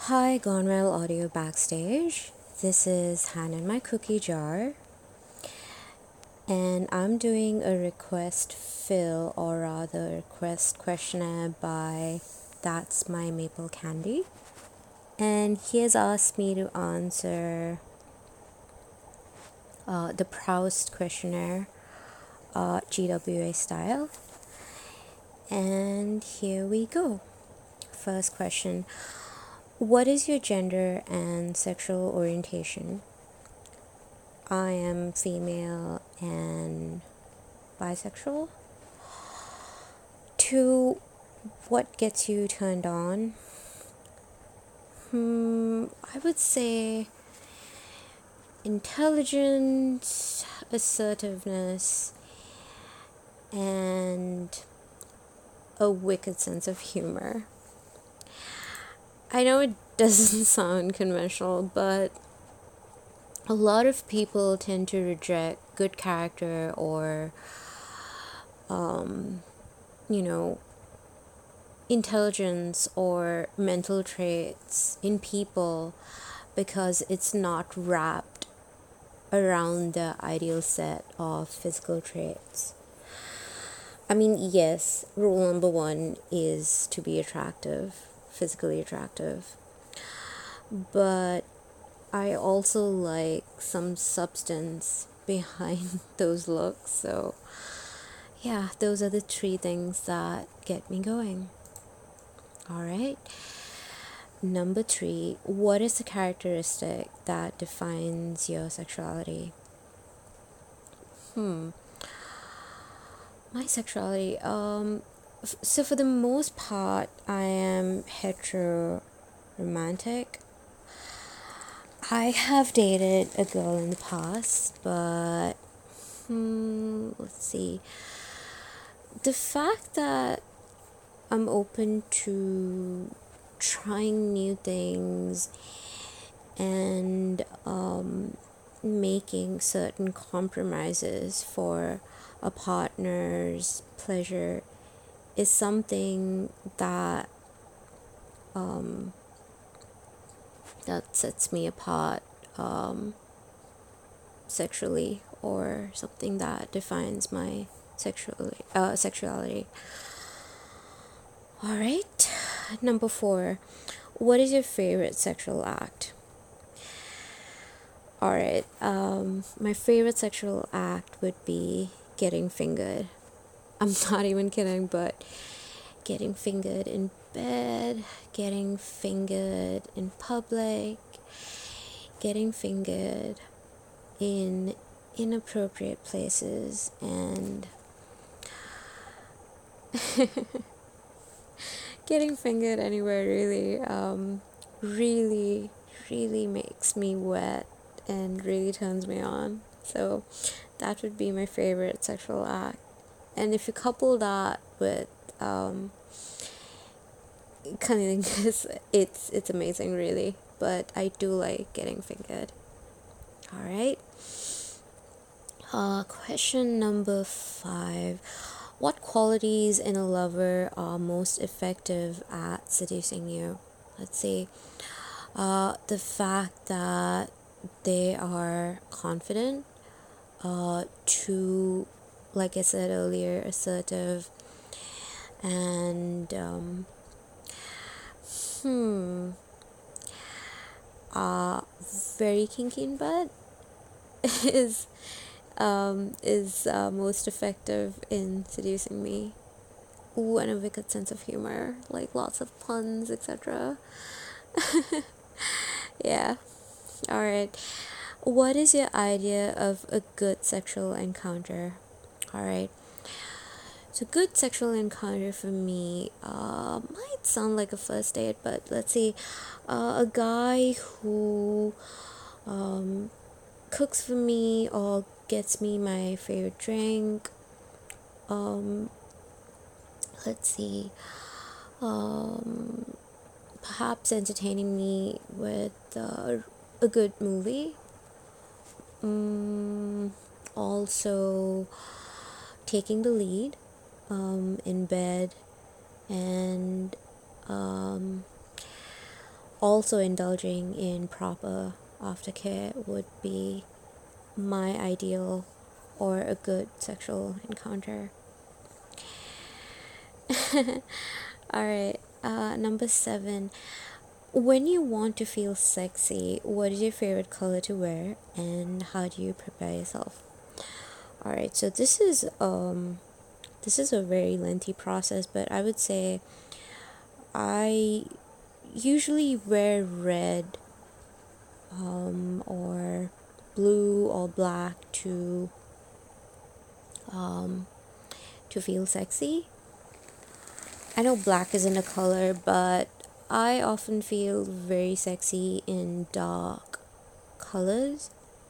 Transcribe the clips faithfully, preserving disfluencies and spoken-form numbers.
Hi, Gonrail Audio Backstage. This is Hannah in my cookie jar, and I'm doing a request fill, or rather, request questionnaire by That's My Maple Candy. And he has asked me to answer uh, the Proust questionnaire, uh, G W A style. And here we go. First question: what is your gender and sexual orientation? I am female and bisexual. To what gets you turned on? Hmm, I would say intelligence, assertiveness, and a wicked sense of humor. I know it doesn't sound conventional, but a lot of people tend to reject good character or, um, you know, intelligence or mental traits in people because it's not wrapped around the ideal set of physical traits. I mean, yes, rule number one is to be attractive, physically attractive, but I also like some substance behind those looks. So, yeah, those are the three things that get me going. All right. Number three, what is the characteristic that defines your sexuality? Hmm, my sexuality. Um, f- so for the most part, I am hetero romantic. I have dated a girl in the past, but hmm, let's see. The fact that I'm open to trying new things and um, making certain compromises for a partner's pleasure is something that um, that sets me apart um, sexually, or something that defines my sexuality. Uh, sexuality. All right. Number four. What is your favorite sexual act? All right. Um, my favorite sexual act would be getting fingered. I'm not even kidding, but getting fingered in bed, getting fingered in public, getting fingered in inappropriate places, and getting fingered anywhere really, um, really, really makes me wet and really turns me on. So that would be my favorite sexual act. And if you couple that with um, cunnilingus, it's it's amazing, really. But I do like getting fingered. All right. Uh, question number five. What qualities in a lover are most effective at seducing you? Let's see. Uh, the fact that they are confident, uh, too, like I said earlier, assertive, and um, hmm, uh, very kinky in bed is um, is uh, most effective in seducing me. Ooh, and a wicked sense of humor, like lots of puns, et cetera. Yeah. All right. What is your idea of a good sexual encounter? All right. So, good sexual encounter for me uh, might sound like a first date, but let's see. Uh, a guy who um, cooks for me or gets me my favorite drink. Um, let's see. Um, perhaps entertaining me with uh, a good movie. Um, also, taking the lead um, in bed, and um, also indulging in proper aftercare would be my ideal or a good sexual encounter. Alright, uh, number seven. When you want to feel sexy, what is your favorite color to wear and how do you prepare yourself? Alright, so this is um this is a very lengthy process, but I would say I usually wear red um, or blue or black to um, to feel sexy. I know black isn't a color, but I often feel very sexy in dark colors.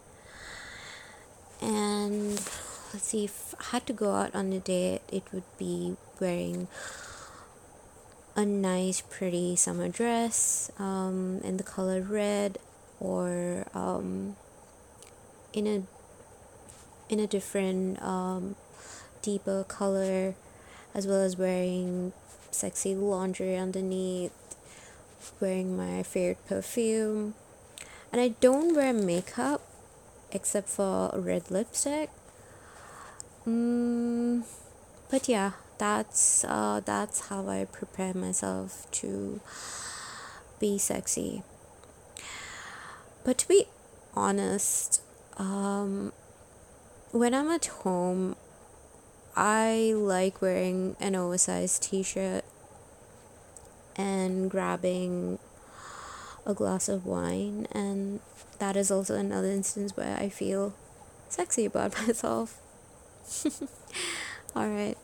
And let's see, if I had to go out on a date, it would be wearing a nice, pretty summer dress um, in the color red, or um, in a in a different um, deeper color, as well as wearing sexy lingerie underneath, wearing my favorite perfume. And I don't wear makeup except for red lipstick. Mm, but yeah, that's uh, that's how I prepare myself to be sexy. But to be honest, um, when I'm at home, I like wearing an oversized t-shirt and grabbing a glass of wine, and that is also another instance where I feel sexy about myself. All right.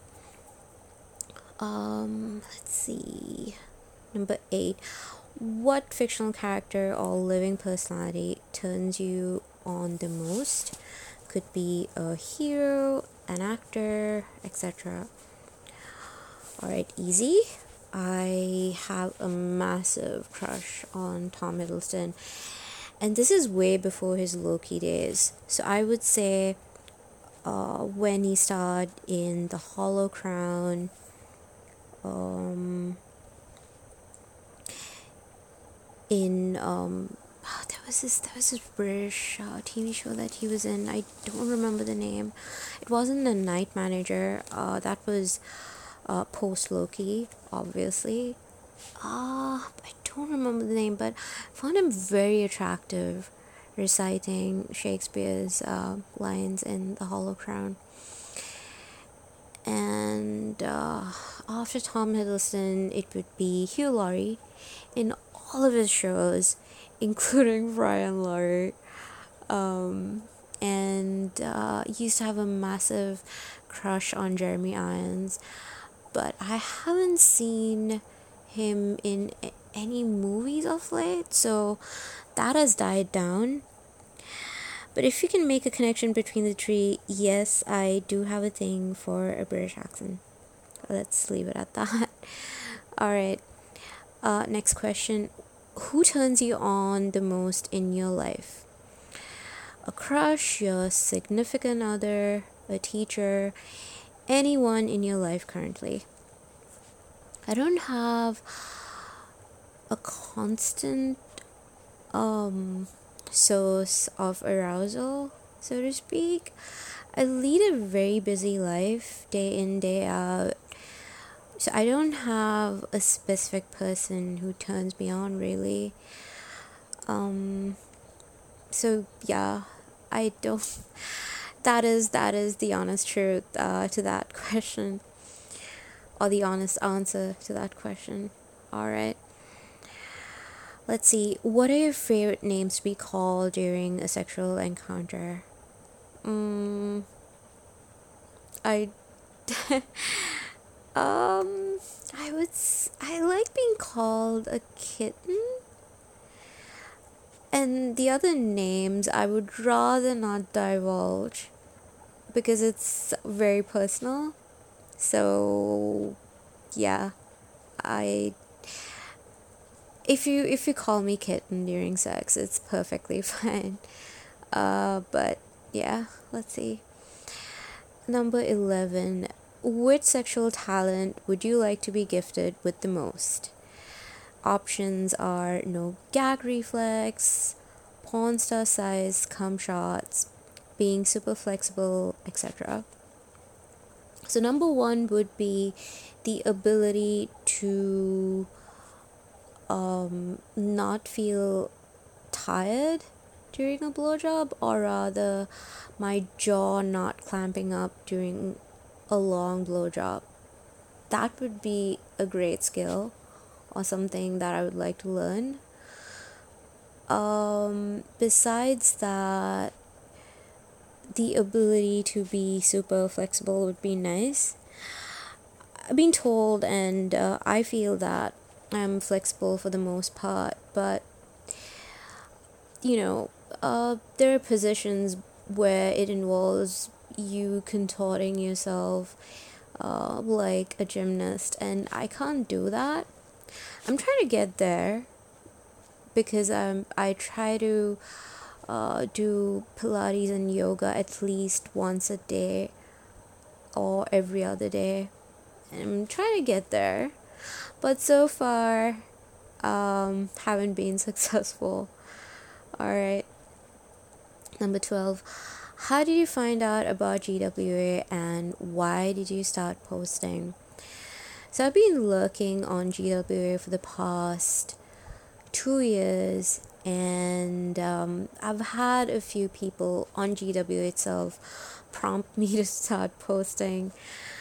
Um, let's see. Number eight. What fictional character or living personality turns you on the most? Could be a hero, an actor, et cetera. Alright, easy. I have a massive crush on Tom Hiddleston, and this is way before his Loki days. So I would say uh, when he starred in The Hollow Crown, um, in um, oh, there was this there was this British uh, T V show that he was in. I don't remember the name. It wasn't The Night Manager. Uh, that was uh, post Loki, obviously. Uh, I don't remember the name, but I found him very attractive, reciting Shakespeare's uh, lines in The Hollow Crown. And uh, after Tom Hiddleston, it would be Hugh Laurie in all of his shows, including Brian Laurie. Um, and uh, used to have a massive crush on Jeremy Irons, but I haven't seen him in any movies of late, so that has died down. But if you can make a connection between the three, yes, I do have a thing for a British accent. Let's leave it at that. Alright, uh, next question. Who turns you on the most in your life? A crush, your significant other, a teacher, anyone in your life currently? I don't have a constant um source of arousal, so to speak. I lead a very busy life, day in, day out. So I don't have a specific person who turns me on, really. Um so yeah, I don't that is that is the honest truth uh, to that question, or the honest answer to that question. All right. Let's see. What are your favorite names to be called during a sexual encounter? Mm, I um I would s- I like being called a kitten. And the other names I would rather not divulge because it's very personal. So yeah, I if you if you call me kitten during sex, it's perfectly fine. Uh, but yeah, let's see. Number eleven. Which sexual talent would you like to be gifted with the most? options are no gag reflex, porn star size cum shots, being super flexible, et cetera. So number one would be the ability to um, not feel tired during a blowjob, or rather, my jaw not clamping up during a long blowjob. That would be a great skill or something that I would like to learn. Um, besides that, the ability to be super flexible would be nice. I've been told, and uh, I feel that I'm flexible for the most part, but you know, uh, there are positions where it involves you contorting yourself uh, like a gymnast, and I can't do that. I'm trying to get there because um, I try to uh, do Pilates and yoga at least once a day or every other day. I'm trying to get there, but so far, um, haven't been successful. Alright, number twelve. How did you find out about G W A and why did you start posting? So I've been lurking on G W A for the past two years, and um, I've had a few people on G W A itself prompt me to start posting.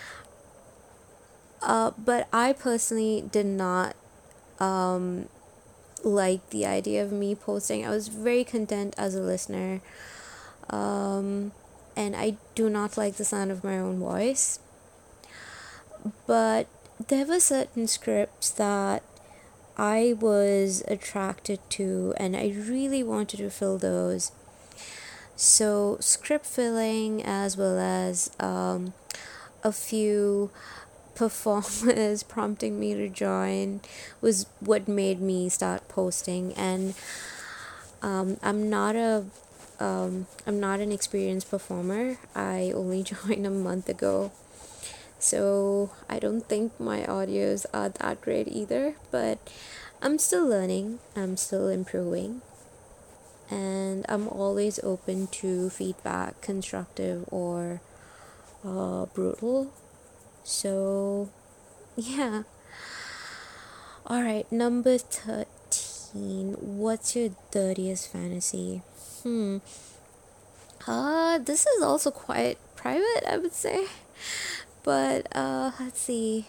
Uh, but I personally did not um, like the idea of me posting. I was very content as a listener, um, and I do not like the sound of my own voice. But there were certain scripts that I was attracted to, and I really wanted to fill those. So script filling, as well as um, a few performers prompting me to join, was what made me start posting. And um, I'm not a um, I'm not an experienced performer. I only joined a month ago, so I don't think my audios are that great either, but I'm still learning, I'm still improving, and I'm always open to feedback, constructive or uh, brutal. So yeah. Alright, number thirteen. What's your dirtiest fantasy? Hmm. Uh, this is also quite private, I would say. But, uh, let's see.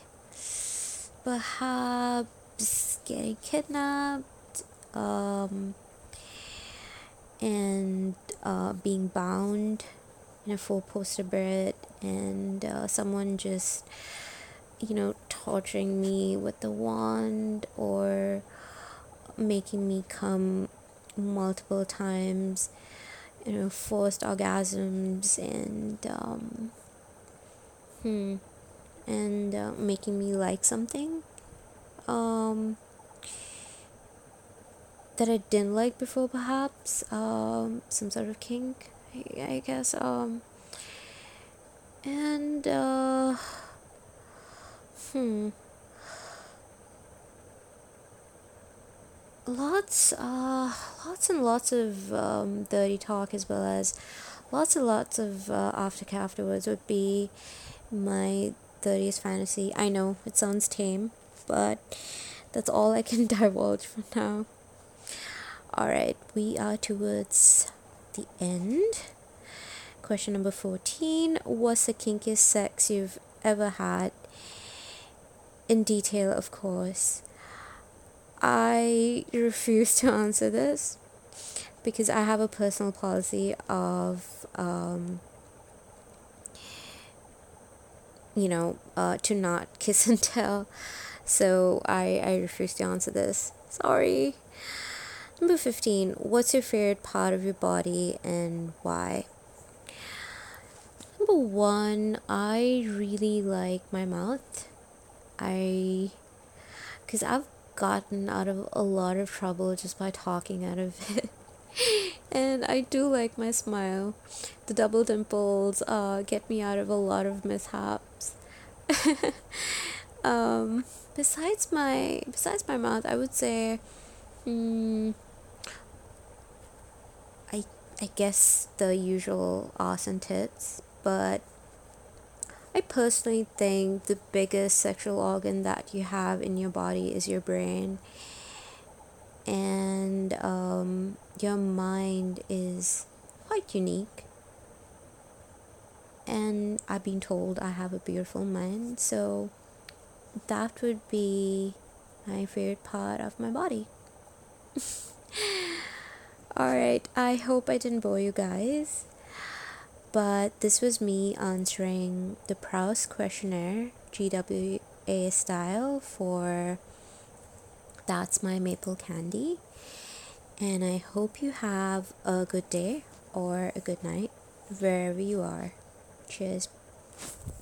Perhaps getting kidnapped, um, and uh, being bound in a four-poster bed, and uh, someone just, you know, torturing me with the wand, or making me come multiple times, you know, forced orgasms, and um, hmm, and uh, making me like something um, that I didn't like before, perhaps um, some sort of kink, I, I guess. Um, and uh, hmm. Lots, uh, lots and lots of um, dirty talk, as well as lots and lots of uh, aftercare afterwards would be my dirtiest fantasy. I know it sounds tame, but that's all I can divulge for now. Alright, we are towards the end. Question number fourteen. What's the kinkiest sex you've ever had? In detail, of course. I refuse to answer this because I have a personal policy of, um, you know, uh, to not kiss and tell. So I, I refuse to answer this. Sorry. Number fifteen. What's your favorite part of your body and why? Number one, I really like my mouth. I, because I've gotten out of a lot of trouble just by talking out of it. And I do like my smile. The double dimples uh, get me out of a lot of mishaps. um, besides my besides my mouth, I would say, mm, I I guess the usual ass and tits, but I personally think the biggest sexual organ that you have in your body is your brain, and um, your mind is quite unique. And I've been told I have a beautiful mind, so that would be my favorite part of my body. Alright, I hope I didn't bore you guys, but this was me answering the Proust questionnaire G W A style for That's My Maple Candy. And I hope you have a good day or a good night wherever you are. Cheers.